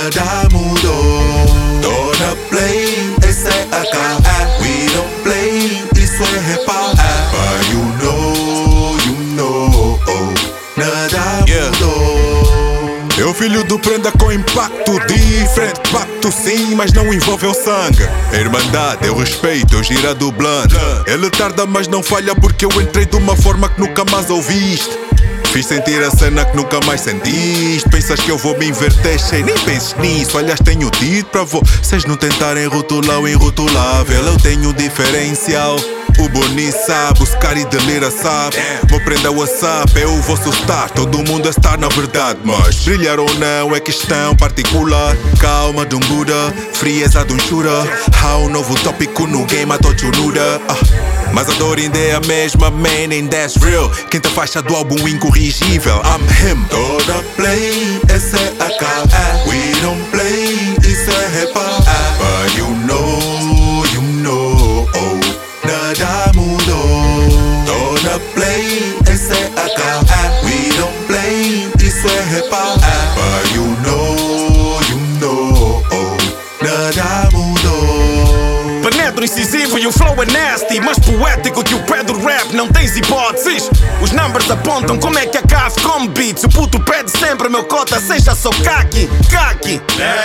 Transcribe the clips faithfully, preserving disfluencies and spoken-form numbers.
nada mudou. Tô na play, esse é a K. We don't play, isso é rap. But you know, you know, nada mudou. Eu filho do prenda com impacto diferente. Pacto sim, mas não envolve o sangue. Irmandade, eu respeito, eu gira do blunt. Ele tarda mas não falha porque eu entrei de uma forma que nunca mais ouviste. Fiz sentir a cena que nunca mais sentiste. Pensas que eu vou me inverter, sei, nem penses nisso. Aliás, tenho dito para vocês não tentarem rotular o irrotulável. Eu tenho diferencial. O Boni sabe, o Scary de Lira sabe. Vou prender o WhatsApp, é o vosso star. Todo mundo é star na verdade, mas brilhar ou não é questão particular. Calma de um Buda, frieza de um shooter. Há um novo tópico no game, a Tochunuda. ah. Mas a dor ainda é a mesma, man, and that's real. Quinta faixa do álbum incorrigível, I'm him. Tô na play, esse é a K. We don't play, isso é rap. But you know, you know, nada mudou. Tô na play, esse é a K. We don't play, isso é rap. But you know, you know, nada mudou. Penetro incisivo e o flow é nasty, mais poético que o pé do rap, não tens hipóteses. Os numbers apontam como é que a C A F come beats. O puto pede sempre meu cota, seja só kaki, kaki.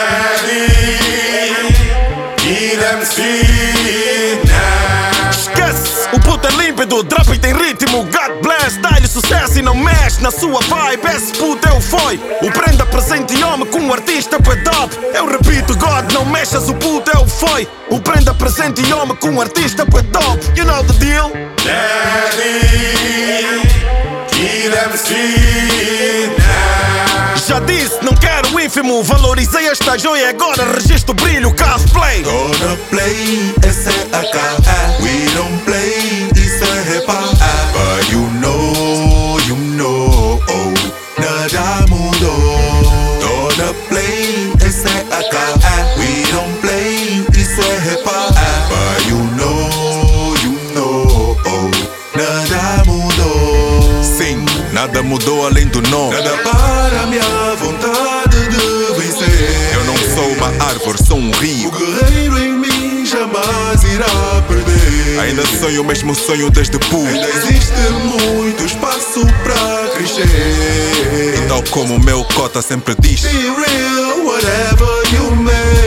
Esquece, o puto é límpido, drop e tem ritmo. God bless, dá-lhe sucesso e não mexe na sua vibe. Esse puto eu foi, o prenda presente e homem com um artista pedop. Eu repito, God, não mexas, o puto eu foi. O prenda presente e homem com um artista pedop. You know the deal? Já disse, não quero ínfimo. Valorizei esta joia, agora registro brilho, cosplay. Tô na play, esse é a K. We don't play, isso é rap. But you know, you know, nada mudou. Tô na play, esse é a K. We don't play, isso é rap. But you know, you know, nada mudou. Sim, nada mudou além do nome. Nada para minha vontade de vencer. Eu não sou uma árvore, sou um rio. O guerreiro em mim jamais irá perder. Ainda sonho o mesmo sonho desde puto. Ainda existe muito espaço pra crescer. E tal como o meu cota sempre diz, Be real, whatever you make.